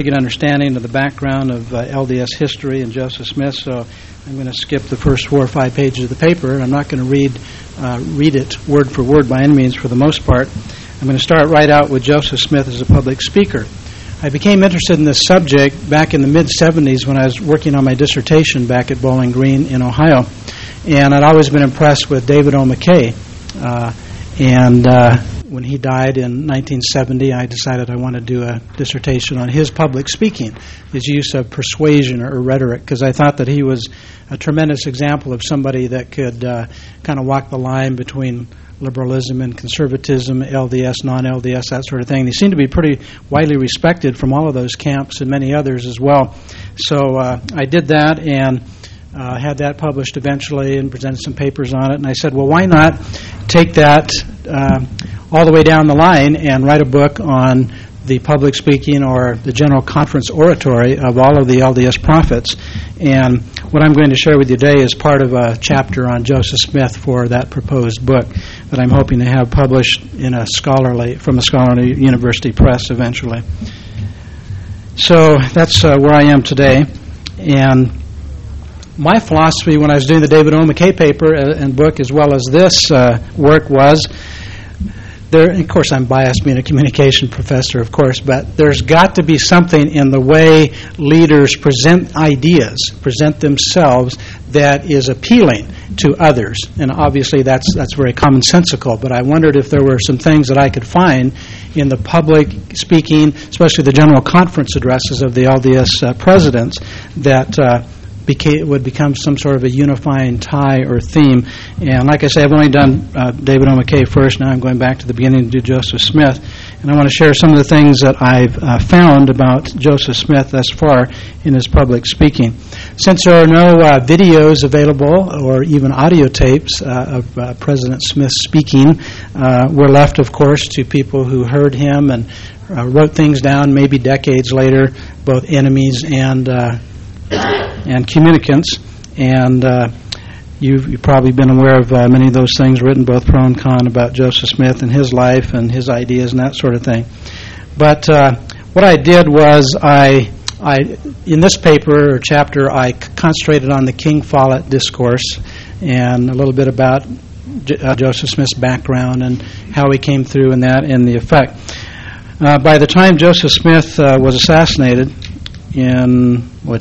Good understanding of the background of LDS history and Joseph Smith, so I'm going to skip the first 4 or 5 pages of the paper. I'm not going to read it word for word by any means for the most part. I'm going to start right out with Joseph Smith as a public speaker. I became interested in this subject back in the mid-'70s when I was working on my dissertation back at Bowling Green in Ohio, and I'd always been impressed with David O. McKay. When he died in 1970, I decided I wanted to do a dissertation on his public speaking, his use of persuasion or rhetoric, because I thought that he was a tremendous example of somebody that could kind of walk the line between liberalism and conservatism, LDS, non-LDS, that sort of thing. He seemed to be pretty widely respected from all of those camps and many others as well. So I did that and had that published eventually and presented some papers on it. And I said, well, why not take that all the way down the line and write a book on the public speaking or the general conference oratory of all of the LDS prophets. And what I'm going to share with you today is part of a chapter on Joseph Smith for that proposed book that I'm hoping to have published in from a scholarly university press eventually. So that's where I am today. And my philosophy when I was doing the David O. McKay paper and book as well as this work was, of course, I'm biased being a communication professor, of course, but there's got to be something in the way leaders present ideas, present themselves, that is appealing to others. And obviously that's very commonsensical, but I wondered if there were some things that I could find in the public speaking, especially the general conference addresses of the LDS presidents, that would become some sort of a unifying tie or theme. And like I say, I've only done David O. McKay first. Now I'm going back to the beginning to do Joseph Smith. And I want to share some of the things that I've found about Joseph Smith thus far in his public speaking. Since there are no videos available or even audio tapes of President Smith speaking, we're left, of course, to people who heard him and wrote things down maybe decades later, both enemies and communicants, and you've probably been aware of many of those things written, both pro and con, about Joseph Smith and his life and his ideas and that sort of thing. But what I did was I in this paper or chapter, I concentrated on the King Follett discourse and a little bit about Joseph Smith's background and how he came through in that and the effect. By the time Joseph Smith was assassinated, in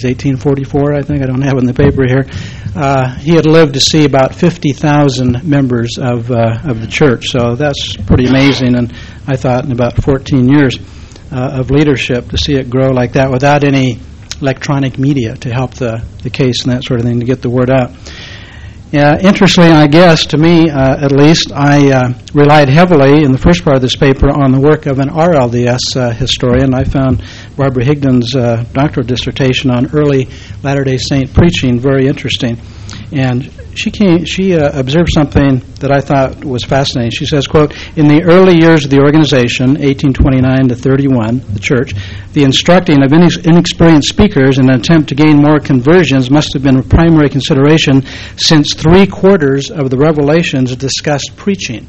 1844, I think. I don't have it in the paper here. He had lived to see about 50,000 members of the church, so that's pretty amazing. And I thought in about 14 years of leadership to see it grow like that without any electronic media to help the case and that sort of thing to get the word out. Interestingly, I guess, to me at least, I relied heavily in the first part of this paper on the work of an RLDS historian. I found Barbara Higdon's doctoral dissertation on early Latter-day Saint preaching very interesting. And she observed something that I thought was fascinating. She says, quote, in the early years of the organization, 1829 to 31, the church, the instructing of inexperienced speakers in an attempt to gain more conversions must have been a primary consideration, since 3/4 of the revelations discussed preaching.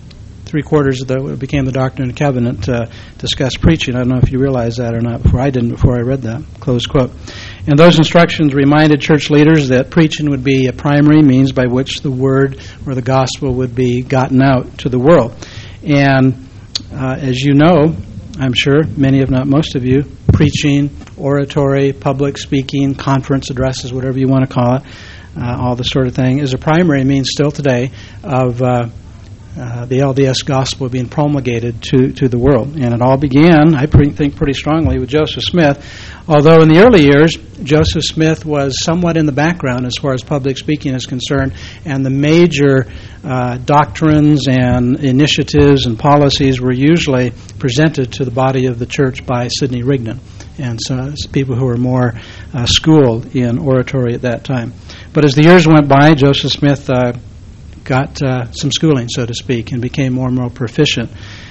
3/4 of what became the Doctrine and Covenant discussed preaching. I don't know if you realize that or not. I didn't before I read that, close quote. And those instructions reminded church leaders that preaching would be a primary means by which the word or the gospel would be gotten out to the world. And as you know, I'm sure, many if not most of you, preaching, oratory, public speaking, conference addresses, whatever you want to call it, all the sort of thing, is a primary means still today of the LDS gospel being promulgated to the world. And it all began, I think pretty strongly, with Joseph Smith, although in the early years, Joseph Smith was somewhat in the background as far as public speaking is concerned, and the major doctrines and initiatives and policies were usually presented to the body of the church by Sidney Rigdon, and so people who were more schooled in oratory at that time. But as the years went by, Joseph Smith got some schooling, so to speak, and became more and more proficient.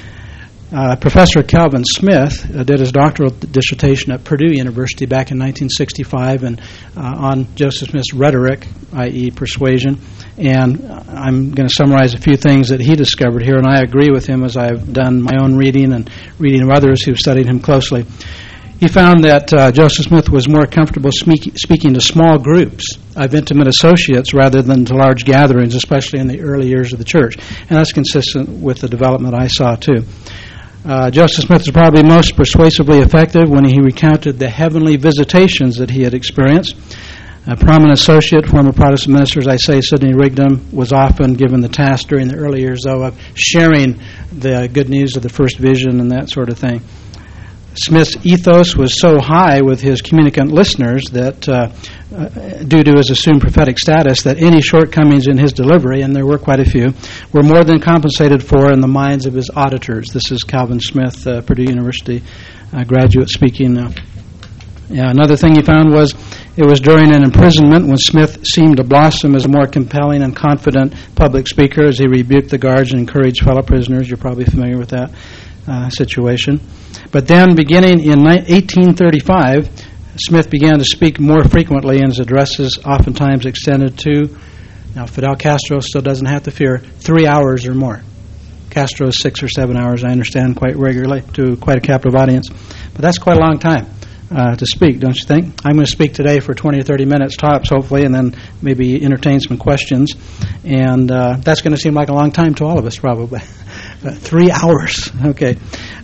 Professor Calvin Smith did his doctoral dissertation at Purdue University back in 1965 and on Joseph Smith's rhetoric, i.e. persuasion. And I'm going to summarize a few things that he discovered here, and I agree with him as I've done my own reading and reading of others who've studied him closely. He found that Joseph Smith was more comfortable speaking to small groups of intimate associates rather than to large gatherings, especially in the early years of the church. And that's consistent with the development I saw, too. Joseph Smith was probably most persuasively effective when he recounted the heavenly visitations that he had experienced. A prominent associate, former Protestant minister, as I say, Sidney Rigdon, was often given the task during the early years, though, of sharing the good news of the first vision and that sort of thing. Smith's ethos was so high with his communicant listeners that, due to his assumed prophetic status, that any shortcomings in his delivery, and there were quite a few, were more than compensated for in the minds of his auditors. This is Calvin Smith, Purdue University graduate speaking. Another thing he found was it was during an imprisonment when Smith seemed to blossom as a more compelling and confident public speaker as he rebuked the guards and encouraged fellow prisoners. You're probably familiar with that situation. But then, beginning in 1835, Smith began to speak more frequently, and his addresses oftentimes extended to, now Fidel Castro still doesn't have to fear, 3 hours or more. Castro's 6 or 7 hours, I understand, quite regularly to quite a captive audience. But that's quite a long time to speak, don't you think? I'm going to speak today for 20 or 30 minutes tops, hopefully, and then maybe entertain some questions. And that's going to seem like a long time to all of us, probably. 3 hours. Okay.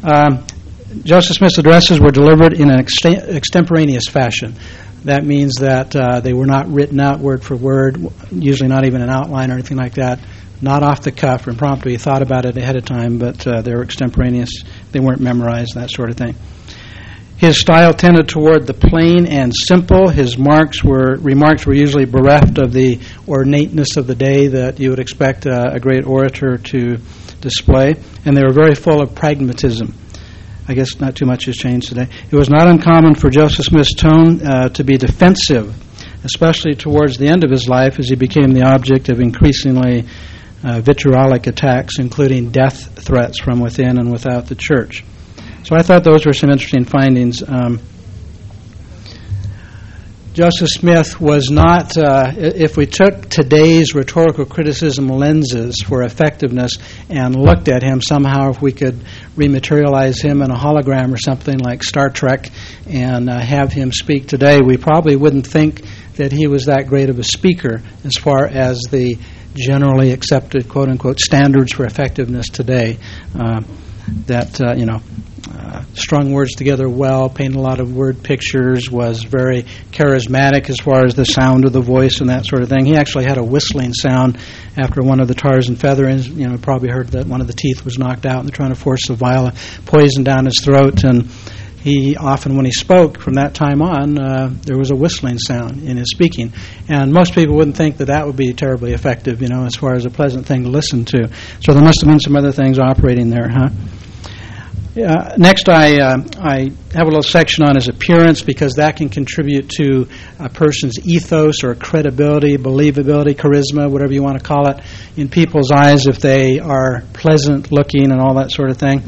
Joseph Smith's addresses were delivered in an extemporaneous fashion. That means that they were not written out word for word, usually not even an outline or anything like that. Not off the cuff or impromptu. He thought about it ahead of time, but they were extemporaneous. They weren't memorized, that sort of thing. His style tended toward the plain and simple. His remarks were usually bereft of the ornateness of the day that you would expect a great orator to display, and they were very full of pragmatism. I guess not too much has changed today. It was not uncommon for Joseph Smith's tone to be defensive, especially towards the end of his life as he became the object of increasingly vitriolic attacks, including death threats from within and without the church. So I thought those were some interesting findings. Joseph Smith was not, if we took today's rhetorical criticism lenses for effectiveness and looked at him somehow, if we could rematerialize him in a hologram or something like Star Trek and have him speak today, we probably wouldn't think that he was that great of a speaker as far as the generally accepted, quote-unquote, standards for effectiveness today. Strung words together well, painted a lot of word pictures, was very charismatic as far as the sound of the voice and that sort of thing. He actually had a whistling sound after one of the Tars and Feathers. You probably heard that one of the teeth was knocked out and they're trying to force the vial of poison down his throat. And he often, when he spoke from that time on, there was a whistling sound in his speaking. And most people wouldn't think that that would be terribly effective, as far as a pleasant thing to listen to. So there must have been some other things operating there, huh? Next, I have a little section on his appearance because that can contribute to a person's ethos or credibility, believability, charisma, whatever you want to call it, in people's eyes if they are pleasant looking and all that sort of thing.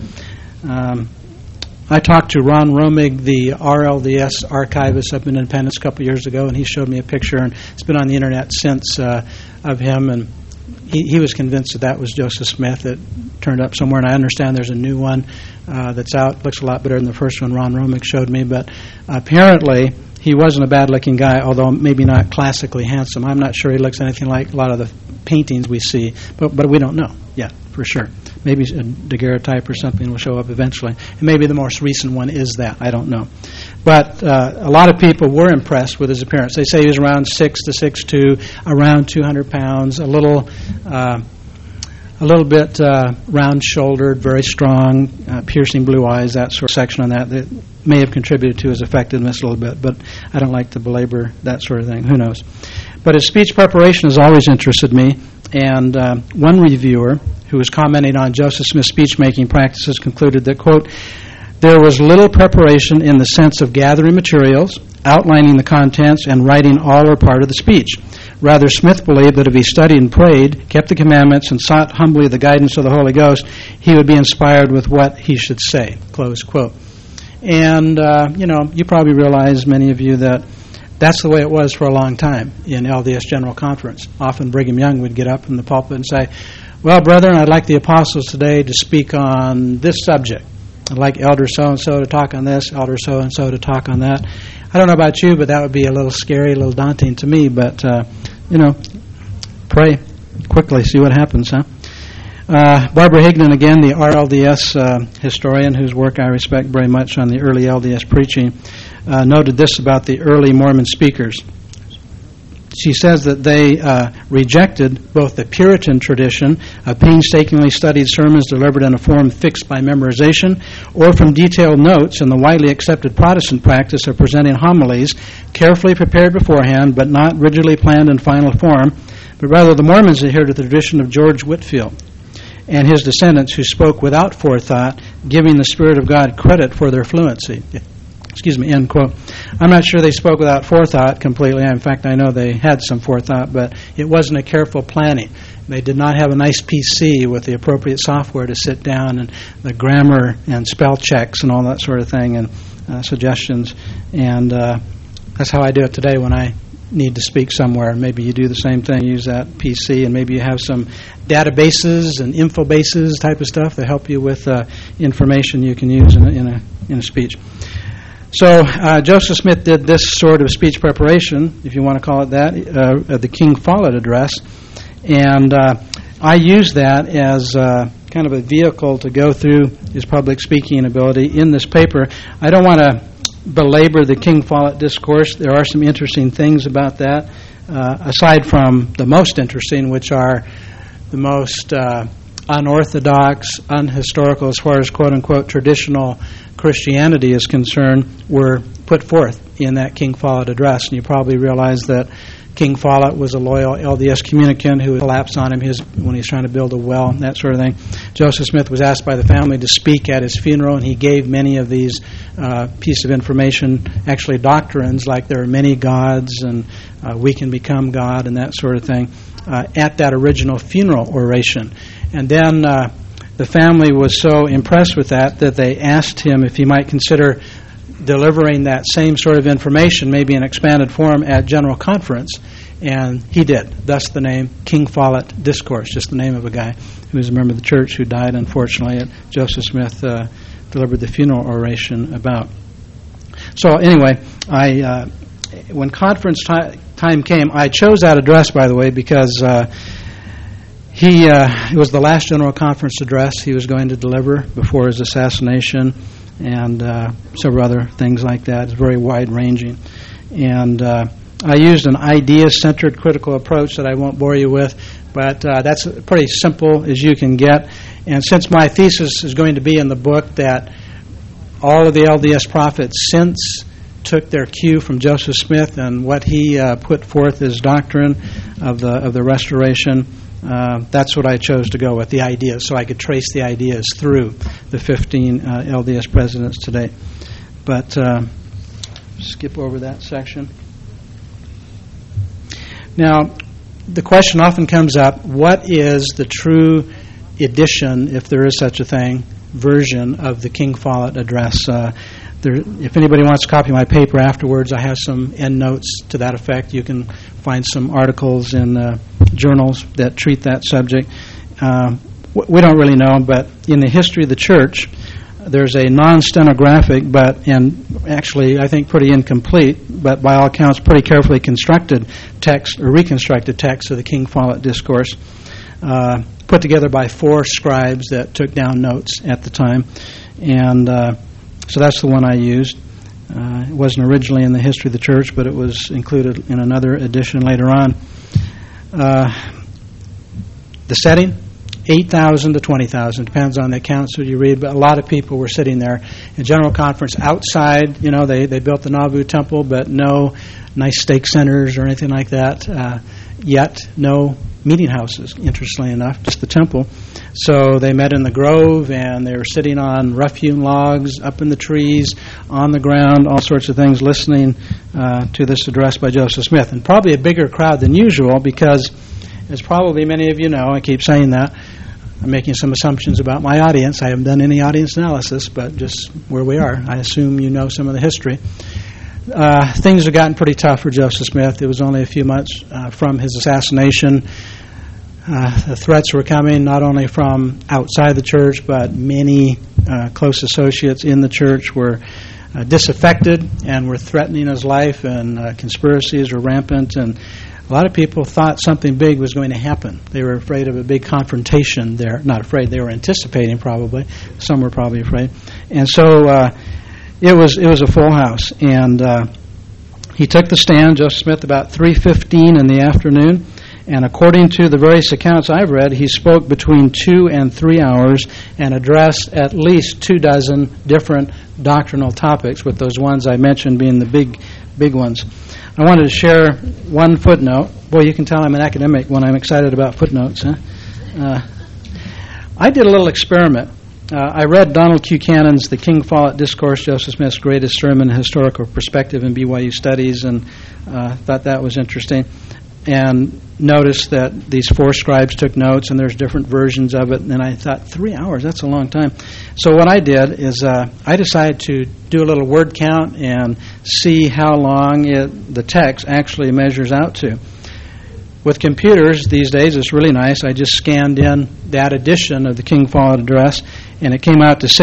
I talked to Ron Romig, the RLDS archivist up in Independence a couple years ago, and he showed me a picture, and it's been on the internet since of him, and he was convinced that was Joseph Smith. It turned up somewhere, and I understand there's a new one that's out. Looks a lot better than the first one Ron Romig showed me, but apparently he wasn't a bad-looking guy, although maybe not classically handsome. I'm not sure he looks anything like a lot of the paintings we see, but we don't know yet for sure. Maybe a daguerreotype or something will show up eventually, and maybe the most recent one is that. I don't know. But a lot of people were impressed with his appearance. They say he was around 6 to 6'2", around 200 pounds, a little bit round-shouldered, very strong, piercing blue eyes, that sort of section on that may have contributed to his effectiveness a little bit, but I don't like to belabor that sort of thing. Who knows? But his speech preparation has always interested me, and one reviewer who was commenting on Joseph Smith's speech-making practices concluded that, quote, there was little preparation in the sense of gathering materials, outlining the contents, and writing all or part of the speech. Rather, Smith believed that if he studied and prayed, kept the commandments, and sought humbly the guidance of the Holy Ghost, he would be inspired with what he should say, close quote. And, you probably realize, many of you, that that's the way it was for a long time in LDS General Conference. Often Brigham Young would get up in the pulpit and say, well, brethren, I'd like the apostles today to speak on this subject. I'd like Elder so-and-so to talk on this, Elder so-and-so to talk on that. I don't know about you, but that would be a little scary, a little daunting to me. But, pray quickly, see what happens, huh? Barbara Higdon, again, the RLDS historian, whose work I respect very much on the early LDS preaching, noted this about the early Mormon speakers. She says that they rejected both the Puritan tradition of painstakingly studied sermons delivered in a form fixed by memorization, or from detailed notes in the widely accepted Protestant practice of presenting homilies carefully prepared beforehand but not rigidly planned in final form, but rather the Mormons adhered to the tradition of George Whitefield and his descendants, who spoke without forethought, giving the Spirit of God credit for their fluency. End quote. I'm not sure they spoke without forethought completely. In fact, I know they had some forethought, but it wasn't a careful planning. They did not have a nice PC with the appropriate software to sit down and the grammar and spell checks and all that sort of thing and suggestions. And that's how I do it today when I need to speak somewhere. Maybe you do the same thing, use that PC, and maybe you have some databases and infobases type of stuff that help you with information you can use in a speech. So Joseph Smith did this sort of speech preparation, if you want to call it that, the King Follett Address, and I used that as kind of a vehicle to go through his public speaking ability in this paper. I don't want to belabor the King Follett Discourse. There are some interesting things about that, aside from the most interesting, which are the most unorthodox, unhistorical, as far as quote-unquote traditional Christianity is concerned, were put forth in that King Follett Address. And you probably realize that King Follett was a loyal LDS communicant who collapsed on him when he was trying to build a well, that sort of thing. Joseph Smith was asked by the family to speak at his funeral, and he gave many of these pieces of information, actually doctrines, like there are many gods and we can become God and that sort of thing, at that original funeral oration. And then the family was so impressed with that they asked him if he might consider delivering that same sort of information, maybe in expanded form, at General Conference. And he did. Thus the name King Follett Discourse, just the name of a guy who was a member of the church who died, unfortunately, at Joseph Smith delivered the funeral oration about. So anyway, when conference time came, I chose that address, by the way, because it was the last General Conference address he was going to deliver before his assassination, and several other things like that. It's very wide-ranging. And I used an idea-centered critical approach that I won't bore you with, but that's pretty simple as you can get. And since my thesis is going to be in the book that all of the LDS prophets since took their cue from Joseph Smith and what he put forth as doctrine of the Restoration, that's what I chose to go with, the ideas, so I could trace the ideas through the 15 LDS presidents today. But skip over that section. Now, the question often comes up, what is the true edition, if there is such a thing, version of the King Follett Address? If anybody wants a copy of my paper afterwards, I have some endnotes to that effect. You can find some articles in journals that treat that subject. We don't really know, but in the history of the church, there's a non-stenographic, and actually I think pretty incomplete, but by all accounts pretty carefully constructed text, or reconstructed text of the King Follett Discourse, put together by 4 scribes that took down notes at the time. And so that's the one I used. It wasn't originally in the history of the church, but it was included in another edition later on. The setting, 8,000 to 20,000, depends on the accounts that you read, but a lot of people were sitting there. In General Conference outside, they built the Nauvoo Temple, but no nice stake centers or anything like that. Yet no meeting houses, interestingly enough, just the temple. So they met in the grove, and they were sitting on rough-hewn logs, up in the trees, on the ground, all sorts of things, listening to this address by Joseph Smith. And probably a bigger crowd than usual because, as probably many of you know, I keep saying that, I'm making some assumptions about my audience. I haven't done any audience analysis, but just where we are, I assume you know some of the history. Things have gotten pretty tough for Joseph Smith. It was only a few months from his assassination. The threats were coming not only from outside the church, but many close associates in the church were disaffected and were threatening his life, and conspiracies were rampant, and a lot of people thought something big was going to happen. They were afraid of a big confrontation there. Not afraid, they were anticipating probably. Some were probably afraid. And so it was a full house. And he took the stand, Joseph Smith, about 3:15 in the afternoon. And according to the various accounts I've read, he spoke between 2 and 3 hours and addressed at least 24 different doctrinal topics, with those ones I mentioned being the big ones. I wanted to share one footnote. Boy, you can tell I'm an academic when I'm excited about footnotes, huh? I did a little experiment. I read Donald Q. Cannon's The King Follett Discourse, Joseph Smith's Greatest Sermon, Historical Perspective in BYU Studies, and thought that was interesting. And noticed that these 4 scribes took notes, and there's different versions of it. And I thought, 3 hours, that's a long time. So what I did is I decided to do a little word count and see how long the text actually measures out to. With computers these days, it's really nice. I just scanned in that edition of the King Follett Address, and it came out to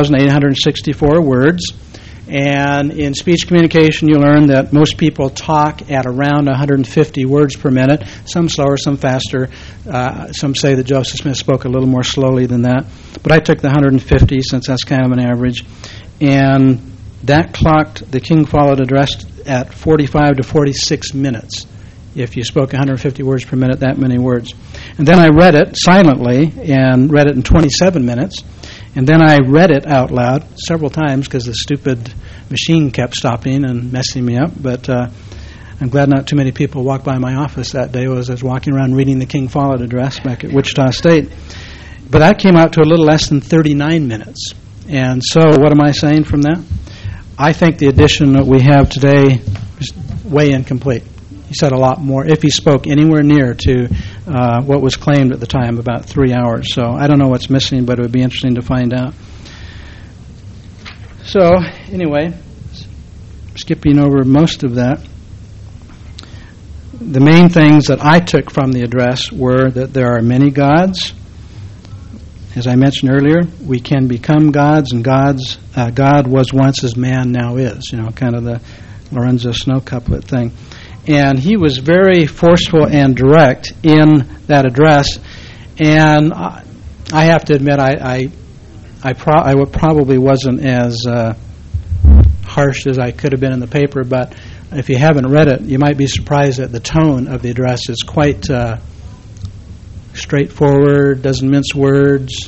6,864 words. And in speech communication, you learn that most people talk at around 150 words per minute, some slower, some faster. Some say that Joseph Smith spoke a little more slowly than that. But I took the 150 since that's kind of an average. And that clocked the King Follett Address at 45 to 46 minutes. If you spoke 150 words per minute, that many words. And then I read it silently and read it in 27 minutes. And then I read it out loud several times because the stupid machine kept stopping and messing me up. But I'm glad not too many people walked by my office that day as I was walking around reading the King Follett Address back at Wichita State. But that came out to a little less than 39 minutes. And so what am I saying from that? I think the edition that we have today is way incomplete. He said a lot more, if he spoke anywhere near to what was claimed at the time, about 3 hours. So I don't know what's missing, but it would be interesting to find out. So anyway, skipping over most of that, the main things that I took from the address were that there are many gods. As I mentioned earlier, we can become gods, and God was once as man now is, kind of the Lorenzo Snow couplet thing. And he was very forceful and direct in that address. And I have to admit, I probably wasn't as harsh as I could have been in the paper. But if you haven't read it, you might be surprised at the tone of the address. It's quite straightforward, doesn't mince words,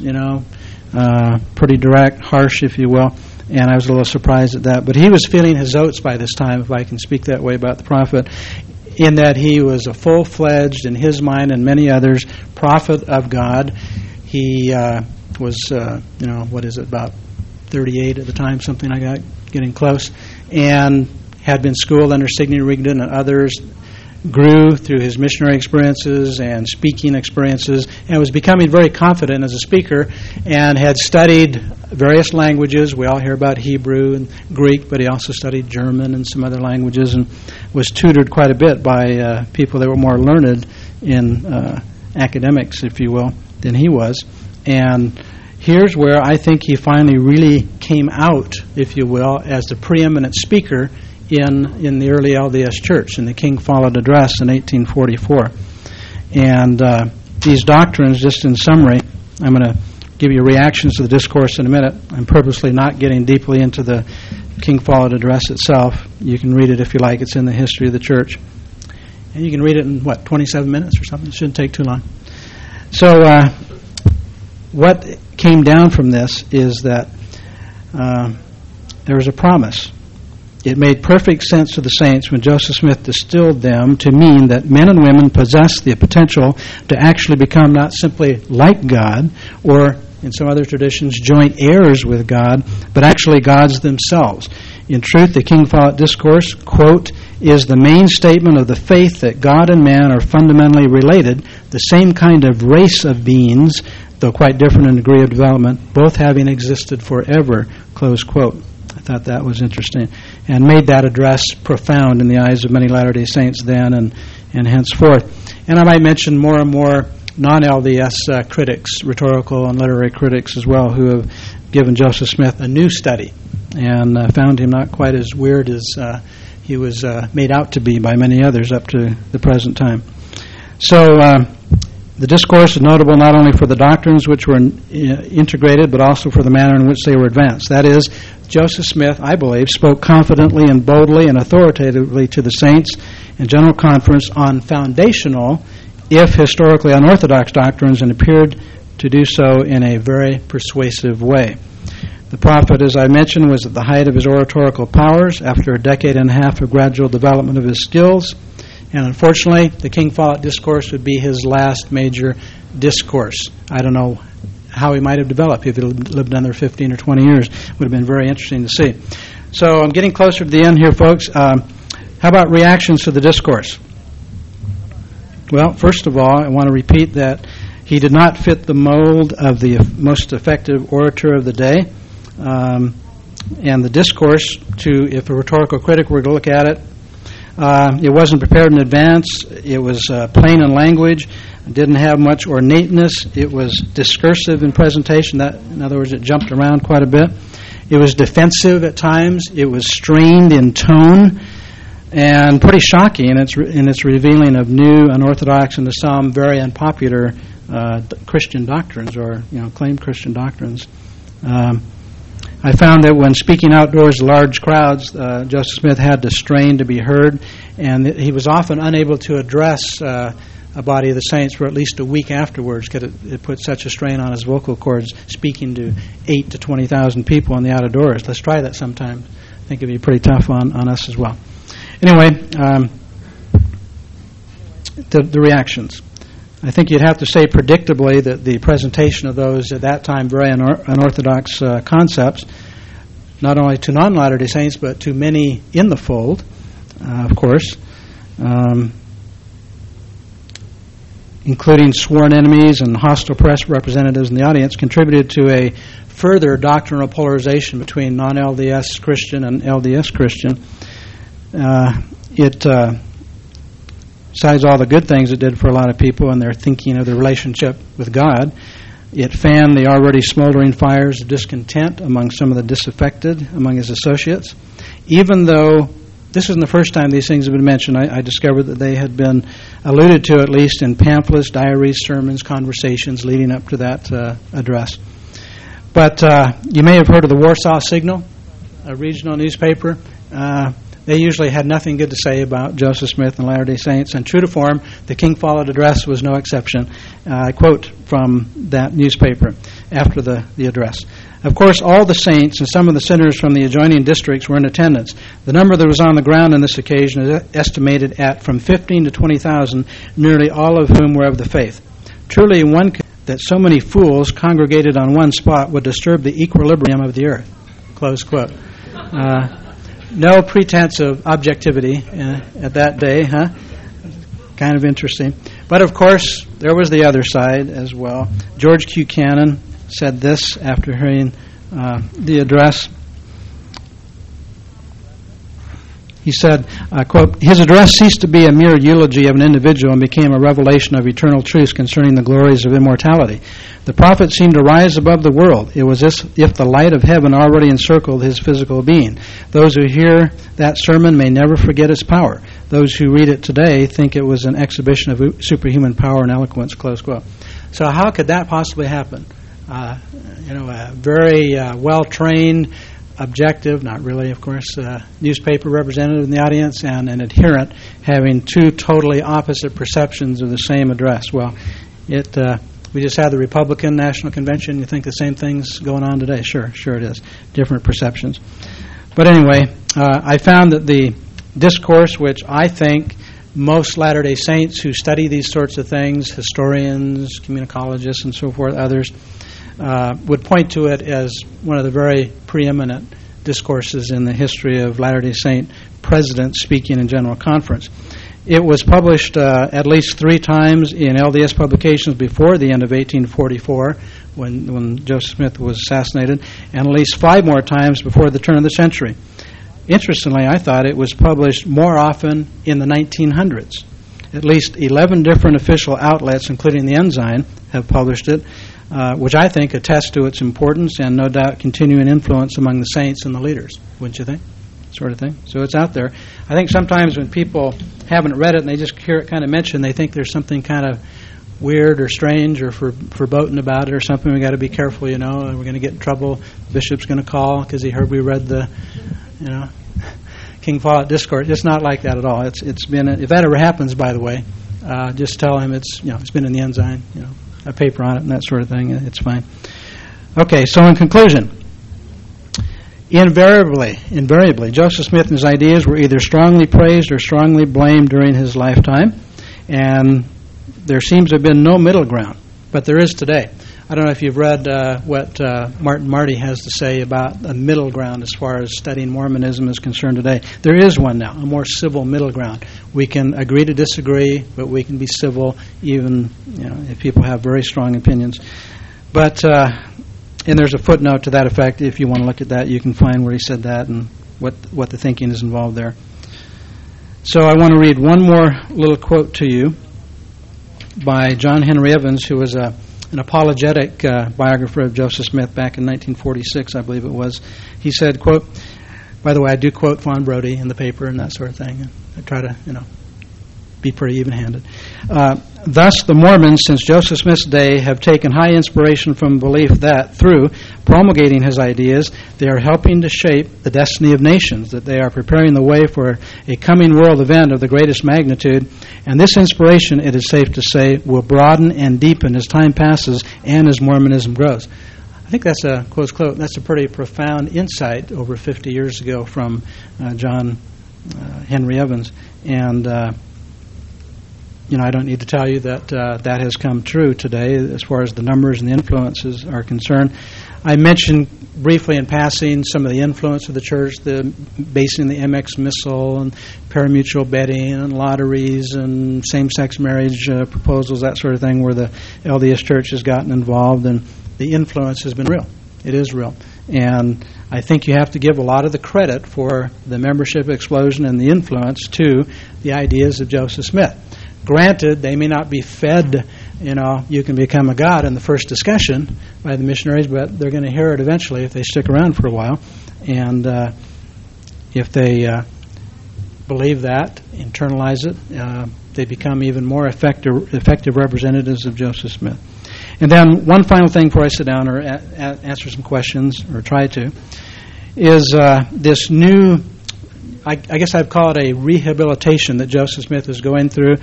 pretty direct, harsh, if you will. And I was a little surprised at that. But he was feeling his oats by this time, if I can speak that way about the prophet, in that he was a full-fledged, in his mind and many others, prophet of God. He was, about 38 at the time, something like that, getting close, and had been schooled under Sidney Rigdon and others, grew through his missionary experiences and speaking experiences, and was becoming very confident as a speaker, and had studied various languages. We all hear about Hebrew and Greek, but he also studied German and some other languages, and was tutored quite a bit by people that were more learned in academics, if you will, than he was. And here's where I think he finally really came out, if you will, as the preeminent speaker in the early LDS Church, in the King Follett Address in 1844. And these doctrines, just in summary, I'm going to give you reactions to the discourse in a minute. I'm purposely not getting deeply into the King Follett Address itself. You can read it if you like. It's in the history of the church. And you can read it in, 27 minutes or something? It shouldn't take too long. So what came down from this is that there was a promise. It made perfect sense to the saints when Joseph Smith distilled them to mean that men and women possess the potential to actually become not simply like God, or in some other traditions, joint heirs with God, but actually gods themselves. In truth, the King Follett Discourse, quote, is the main statement of the faith that God and man are fundamentally related, the same kind of race of beings, though quite different in degree of development, both having existed forever, close quote. I thought that was interesting, and made that address profound in the eyes of many Latter-day Saints then and henceforth. And I might mention more and more non-LDS critics, rhetorical and literary critics as well, who have given Joseph Smith a new study and found him not quite as weird as he was made out to be by many others up to the present time. So the discourse is notable not only for the doctrines which were integrated, but also for the manner in which they were advanced. That is, Joseph Smith, I believe, spoke confidently and boldly and authoritatively to the saints in general conference on foundational, if historically unorthodox doctrines, and appeared to do so in a very persuasive way. The prophet, as I mentioned, was at the height of his oratorical powers after a decade and a half of gradual development of his skills. And unfortunately, the King Follett Discourse would be his last major discourse. I don't know how he might have developed if he lived another 15 or 20 years. It would have been very interesting to see. So I'm getting closer to the end here, folks. How about reactions to the discourse? Well, first of all, I want to repeat that he did not fit the mold of the most effective orator of the day. And the discourse, if a rhetorical critic were to look at it, it wasn't prepared in advance. It was plain in language. It didn't have much ornateness. It was discursive in presentation. In other words, it jumped around quite a bit. It was defensive at times. It was strained in tone, and pretty shocking in its revealing of new, unorthodox, and to some very unpopular Christian doctrines, or claimed Christian doctrines. I found that when speaking outdoors to large crowds, Joseph Smith had to strain to be heard, and he was often unable to address a body of the saints for at least a week afterwards, because it put such a strain on his vocal cords, speaking to 8,000 to 20,000 people in the outdoors. Let's try that sometime. I think it'd be pretty tough on us as well. Anyway, the reactions. I think you'd have to say predictably that the presentation of those at that time very unorthodox concepts, not only to non-Latter-day Saints, but to many in the fold, of course, including sworn enemies and hostile press representatives in the audience, contributed to a further doctrinal polarization between non-LDS Christian and LDS Christian. Besides all the good things it did for a lot of people in their thinking of their relationship with God, it fanned the already smoldering fires of discontent among some of the disaffected among his associates. Even though this isn't the first time these things have been mentioned, I discovered that they had been alluded to at least in pamphlets, diaries, sermons, conversations leading up to that address. But you may have heard of the Warsaw Signal, a regional newspaper. They usually had nothing good to say about Joseph Smith and Latter-day Saints, and true to form, the King Follett Address was no exception. I quote from that newspaper after the address. Of course, all the saints and some of the sinners from the adjoining districts were in attendance. The number that was on the ground on this occasion is estimated at from 15 to 20,000, nearly all of whom were of the faith. Truly, one could that so many fools congregated on one spot would disturb the equilibrium of the earth. Close quote. No pretense of objectivity at that day, huh? Kind of interesting. But of course, there was the other side as well. George Q. Cannon said this after hearing the address. He said, quote, "His address ceased to be a mere eulogy of an individual and became a revelation of eternal truths concerning the glories of immortality. The prophet seemed to rise above the world. It was as if the light of heaven already encircled his physical being. Those who hear that sermon may never forget its power. Those who read it today think it was an exhibition of superhuman power and eloquence," close quote. So how could that possibly happen? A very well-trained, objective, not really, of course, newspaper representative in the audience and an adherent having two totally opposite perceptions of the same address. Well, we just had the Republican National Convention. You think the same thing's going on today? Sure it is. Different perceptions. But anyway, I found that the discourse, which I think most Latter-day Saints who study these sorts of things, historians, communicologists, and so forth, others, would point to it as one of the very preeminent discourses in the history of Latter-day Saint presidents speaking in General Conference. It was published at least 3 times in LDS publications before the end of 1844, when Joseph Smith was assassinated, and at least 5 more times before the turn of the century. Interestingly, I thought it was published more often in the 1900s. At least 11 different official outlets, including the Ensign, have published it. which I think attests to its importance and no doubt continuing influence among the saints and the leaders, wouldn't you think? Sort of thing. So it's out there. I think sometimes when people haven't read it and they just hear it kind of mentioned, they think there's something kind of weird or strange or foreboding about it or something. We got to be careful, we're going to get in trouble. The bishop's going to call because he heard we read the, King Follett Discourse. It's not like that at all. It's been, if that ever happens, by the way, just tell him it's been in the Ensign, a paper on it and that sort of thing. It's fine. Okay, so in conclusion, invariably, Joseph Smith and his ideas were either strongly praised or strongly blamed during his lifetime, and there seems to have been no middle ground, but there is today. I don't know if you've read what Martin Marty has to say about a middle ground as far as studying Mormonism is concerned today. There is one now, a more civil middle ground. We can agree to disagree, but we can be civil even if people have very strong opinions. But and there's a footnote to that effect. If you want to look at that, you can find where he said that and what the thinking is involved there. So I want to read one more little quote to you by John Henry Evans, who was an apologetic biographer of Joseph Smith back in 1946, I believe it was. He said, quote, by the way, I do quote Fawn Brody in the paper and that sort of thing. I try to, be pretty even-handed. Thus, the Mormons, since Joseph Smith's day, have taken high inspiration from belief that, through promulgating his ideas, they are helping to shape the destiny of nations, that they are preparing the way for a coming world event of the greatest magnitude, and this inspiration, it is safe to say, will broaden and deepen as time passes and as Mormonism grows. I think that's a close quote. That's a pretty profound insight over 50 years ago from John Henry Evans, and I don't need to tell you that that has come true today as far as the numbers and the influences are concerned. I mentioned briefly in passing some of the influence of the church, basing the MX missile and parimutuel betting and lotteries and same-sex marriage proposals, that sort of thing, where the LDS Church has gotten involved, and the influence has been real. It is real. And I think you have to give a lot of the credit for the membership explosion and the influence to the ideas of Joseph Smith. Granted, they may not be fed, you can become a god in the first discussion by the missionaries, but they're going to hear it eventually if they stick around for a while. And if they believe that, internalize it, they become even more effective representatives of Joseph Smith. And then one final thing before I sit down or answer some questions, or try to, is this new, I guess I'd call it a rehabilitation that Joseph Smith is going through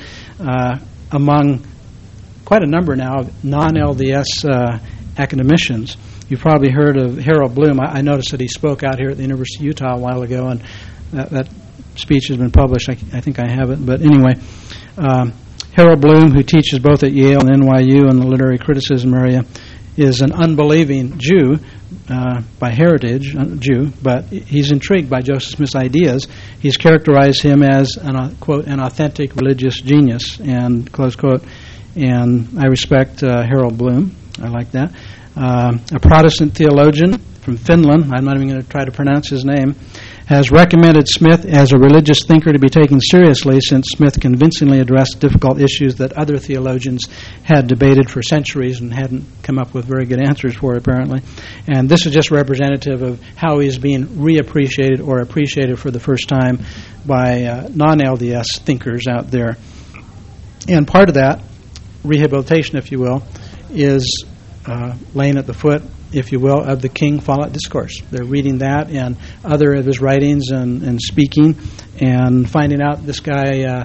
among quite a number now of non-LDS academicians. You've probably heard of Harold Bloom. I noticed that he spoke out here at the University of Utah a while ago, and that speech has been published. I think I have it. But anyway, Harold Bloom, who teaches both at Yale and NYU in the literary criticism area, is an unbelieving Jew by heritage, Jew, but he's intrigued by Joseph Smith's ideas. He's characterized him as an, quote, an authentic religious genius, and close quote. And I respect Harold Bloom. I like that. A Protestant theologian from Finland, I'm not even going to try to pronounce his name, has recommended Smith as a religious thinker to be taken seriously, since Smith convincingly addressed difficult issues that other theologians had debated for centuries and hadn't come up with very good answers for, apparently. And this is just representative of how he's being reappreciated or appreciated for the first time by non-LDS thinkers out there. And part of that rehabilitation, if you will, is laying at the foot, if you will, of the King Follett Discourse. They're reading that and other of his writings and speaking and finding out this guy,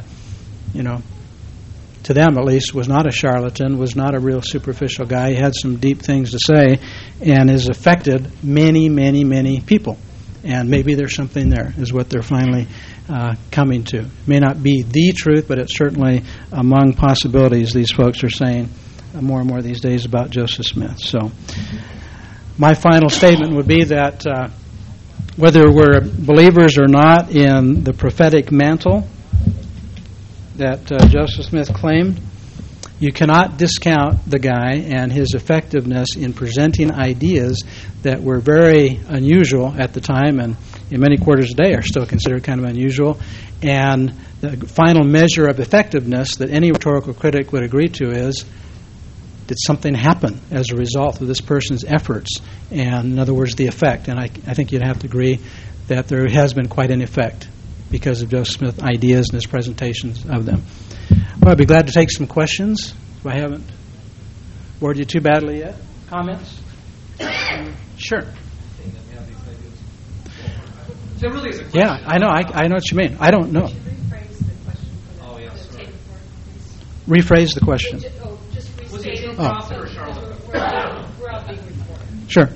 to them at least, was not a charlatan, was not a real superficial guy. He had some deep things to say and has affected many, many, many people. And maybe there's something there, is what they're finally coming to. It may not be the truth, but it's certainly among possibilities these folks are saying more and more these days about Joseph Smith. So my final statement would be that whether we're believers or not in the prophetic mantle that Joseph Smith claimed, you cannot discount the guy and his effectiveness in presenting ideas that were very unusual at the time, and in many quarters today are still considered kind of unusual. And the final measure of effectiveness that any rhetorical critic would agree to is did something happen as a result of this person's efforts? And in other words, the effect. And I think you'd have to agree that there has been quite an effect because of Joseph Smith's ideas and his presentations of them. Well, I'd be glad to take some questions if I haven't bored you too badly yet. Comments? Sure. So it really is a question. Yeah, I know. I know what you mean. I don't know. Rephrase the question. Just restate it. Prophet or Charlotte? We're all being recorded. Sure.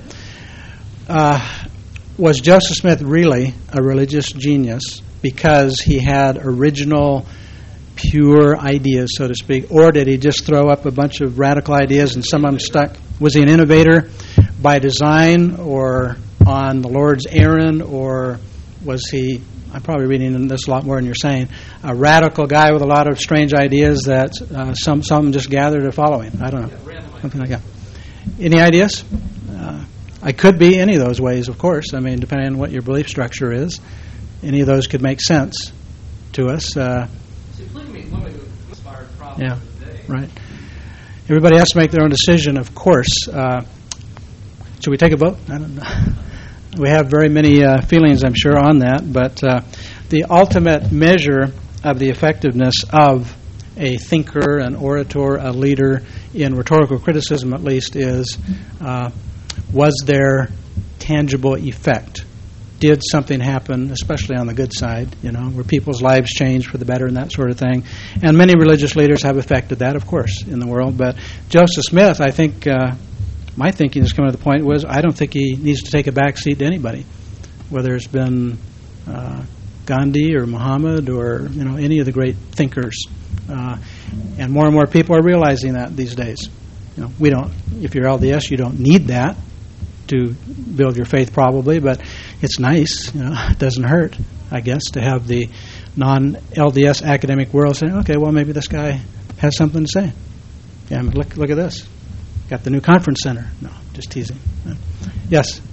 Was Joseph Smith really a religious genius because he had original, pure ideas, so to speak, or did he just throw up a bunch of radical ideas and some of them stuck? Was he an innovator by design or on the Lord's errand, or was he, I'm probably reading this a lot more than you're saying, a radical guy with a lot of strange ideas that some just gathered to follow him? I don't know. Something like that. Any ideas? I could be any of those ways, of course. I mean, depending on what your belief structure is. Any of those could make sense to us. Polygamy is one of the inspired problems of the day. Right. Everybody has to make their own decision, of course. Should we take a vote? I don't know. We have very many feelings, I'm sure, on that. But the ultimate measure of the effectiveness of a thinker, an orator, a leader, in rhetorical criticism at least, is was there tangible effect? Did something happen, especially on the good side, where people's lives changed for the better and that sort of thing? And many religious leaders have affected that, of course, in the world. But Joseph Smith, I think, my thinking is coming to the point was I don't think he needs to take a back seat to anybody, whether it's been Gandhi or Muhammad or any of the great thinkers. And more people are realizing that these days. We don't. If you're LDS, you don't need that to build your faith, probably, but it's nice. It doesn't hurt, I guess, to have the non-LDS academic world saying, "Okay, well, maybe this guy has something to say." Yeah, I mean, look at this. Got the new conference center. No, just teasing. Yes.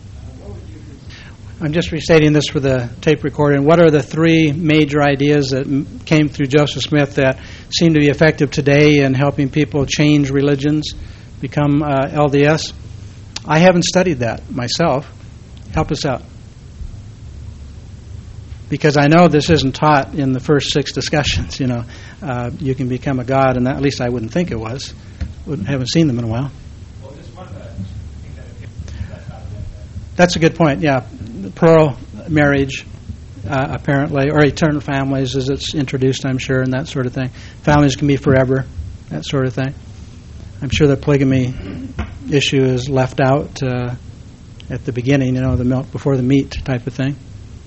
I'm just restating this for the tape recording. What are the three major ideas that came through Joseph Smith that seem to be effective today in helping people change religions, become LDS? I haven't studied that myself. Help us out. Because I know this isn't taught in the first 6 discussions. You can become a god, and at least I wouldn't think it was. Haven't seen them in a while. Well, just one that That's a good point, yeah. Plural marriage, apparently, or eternal families as it's introduced, I'm sure, and that sort of thing. Families can be forever, that sort of thing. I'm sure the polygamy issue is left out at the beginning, the milk before the meat type of thing.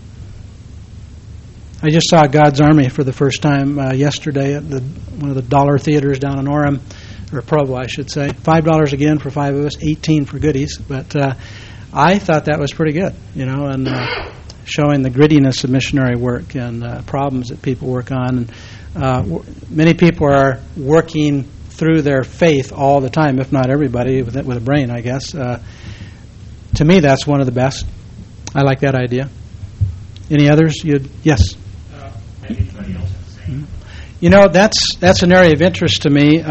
I just saw God's Army for the first time yesterday at one of the dollar theaters down in Orem, or Provo, I should say. $5 again for 5 of us, $18 for goodies. But I thought that was pretty good, and showing the grittiness of missionary work and problems that people work on. And many people are working through their faith all the time, if not everybody with a brain, I guess. To me, that's one of the best. I like that idea. Any others? Yes. Anybody else have the same? That's an area of interest to me.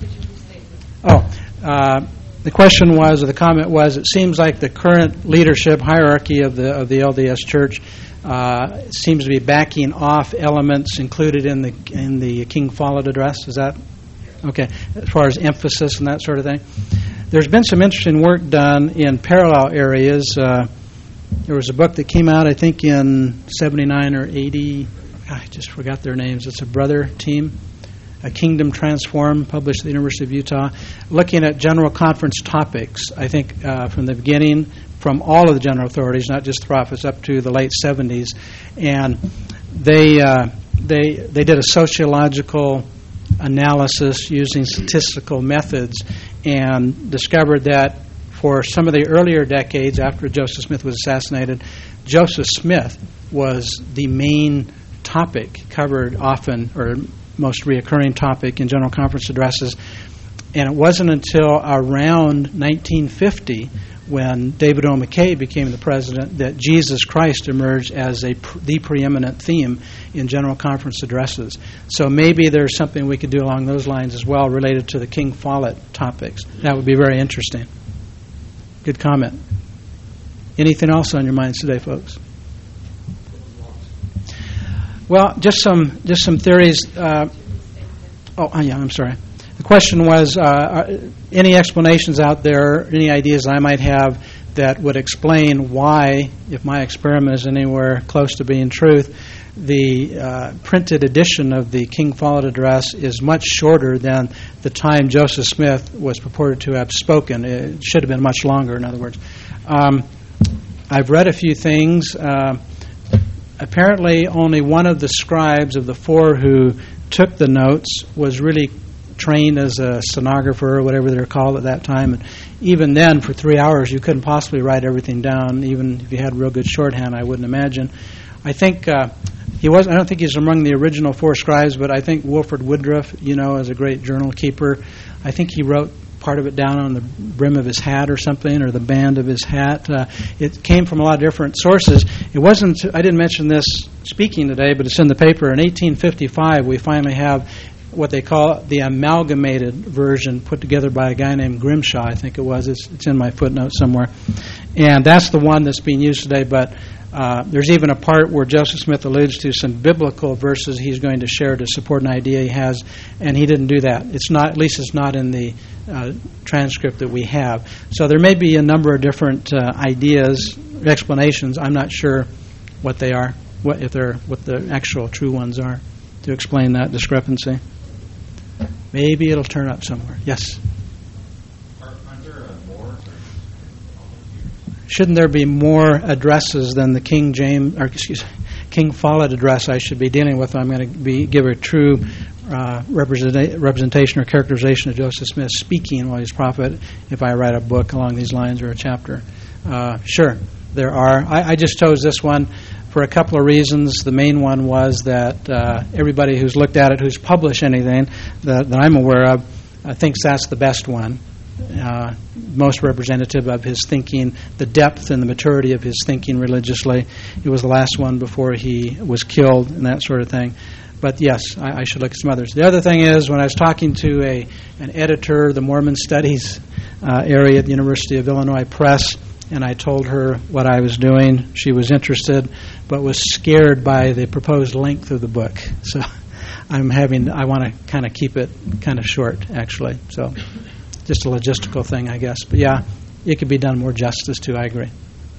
The question was, or the comment was, it seems like the current leadership hierarchy of the LDS Church seems to be backing off elements included in the King Follett address. Is that okay? As far as emphasis and that sort of thing, there's been some interesting work done in parallel areas. There was a book that came out, I think, in 79 or 80. I just forgot their names. It's a brother team. A Kingdom Transformed, published at the University of Utah, looking at general conference topics, I think, from the beginning, from all of the general authorities, not just the prophets, up to the late 70s. And they did a sociological analysis using statistical methods and discovered that for some of the earlier decades after Joseph Smith was assassinated, Joseph Smith was the main topic covered often, or most reoccurring topic in general conference addresses. And it wasn't until around 1950, when David O. McKay became the president, that Jesus Christ emerged as the preeminent theme in General Conference addresses. So maybe there's something we could do along those lines as well, related to the King Follett topics. That would be very interesting. Good comment. Anything else on your minds today, folks? Well, just some theories. I'm sorry. The question was, any explanations out there, any ideas I might have that would explain why, if my experiment is anywhere close to being truth, the printed edition of the King Follett Address is much shorter than the time Joseph Smith was purported to have spoken. It should have been much longer, in other words. I've read a few things. Apparently, only one of the scribes of the four who took the notes was really trained as a stenographer or whatever they're called at that time. And even then, for 3 hours, you couldn't possibly write everything down, even if you had real good shorthand, I wouldn't imagine. I think he was. I don't think he's among the original four scribes, but I think Wilford Woodruff, as a great journal keeper, I think he wrote part of it down on the brim of his hat or something, or the band of his hat. It came from a lot of different sources. It wasn't. I didn't mention this speaking today, but it's in the paper. In 1855, we finally have what they call the amalgamated version, put together by a guy named Grimshaw, I think it was. It's in my footnote somewhere. And that's the one that's being used today, but there's even a part where Joseph Smith alludes to some biblical verses he's going to share to support an idea he has, and he didn't do that. It's not, at least it's not in the transcript that we have. So there may be a number of different ideas, explanations. I'm not sure what they are, what the actual true ones are, to explain that discrepancy. Maybe it'll turn up somewhere. Yes? Aren't there more? Shouldn't there be more addresses than the King Follett address I should be dealing with? I'm going to give a true representation or characterization of Joseph Smith speaking while he's prophet if I write a book along these lines or a chapter. Sure, there are. I just chose this one for a couple of reasons. The main one was that everybody who's looked at it, who's published anything that I'm aware of, thinks that's the best one, most representative of his thinking, the depth and the maturity of his thinking religiously. It was the last one before he was killed and that sort of thing. But yes, I should look at some others. The other thing is, when I was talking to an editor of the Mormon Studies area at the University of Illinois Press, and I told her what I was doing, she was interested, but was scared by the proposed length of the book. So I want to kind of keep it kind of short, actually. So just a logistical thing, I guess. But yeah, it could be done more justice to, I agree.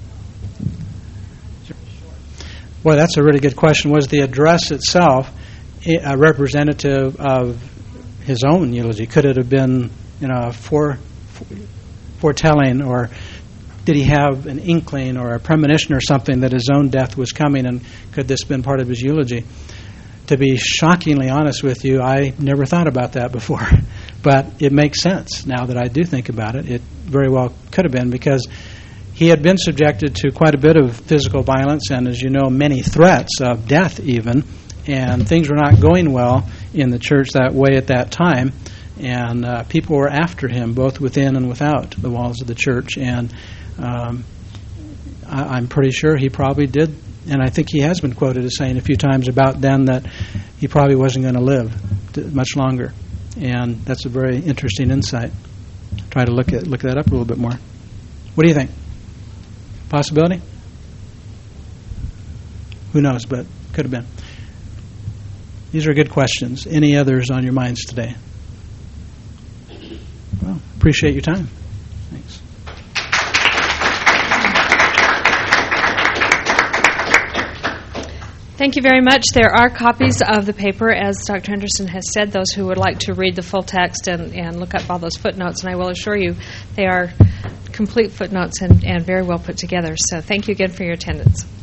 Boy, that's a really good question. Was the address itself a representative of his own eulogy? Could it have been, a foretelling, or did he have an inkling or a premonition or something that his own death was coming, and could this have been part of his eulogy? To be shockingly honest with you, I never thought about that before. But it makes sense now that I do think about it. It very well could have been, because he had been subjected to quite a bit of physical violence and, as you know, many threats of death even, and things were not going well in the church that way at that time, and people were after him, both within and without the walls of the church, and I'm pretty sure he probably did, and I think he has been quoted as saying a few times about then that he probably wasn't going to live much longer, and that's a very interesting insight. Try to look that up a little bit more. What do you think? Possibility? Who knows, but could have been. These are good questions. Any others on your minds today? Well, appreciate your time. Thanks. Thank you very much. There are copies of the paper, as Dr. Henderson has said, those who would like to read the full text and look up all those footnotes, and I will assure you they are complete footnotes and very well put together. So thank you again for your attendance.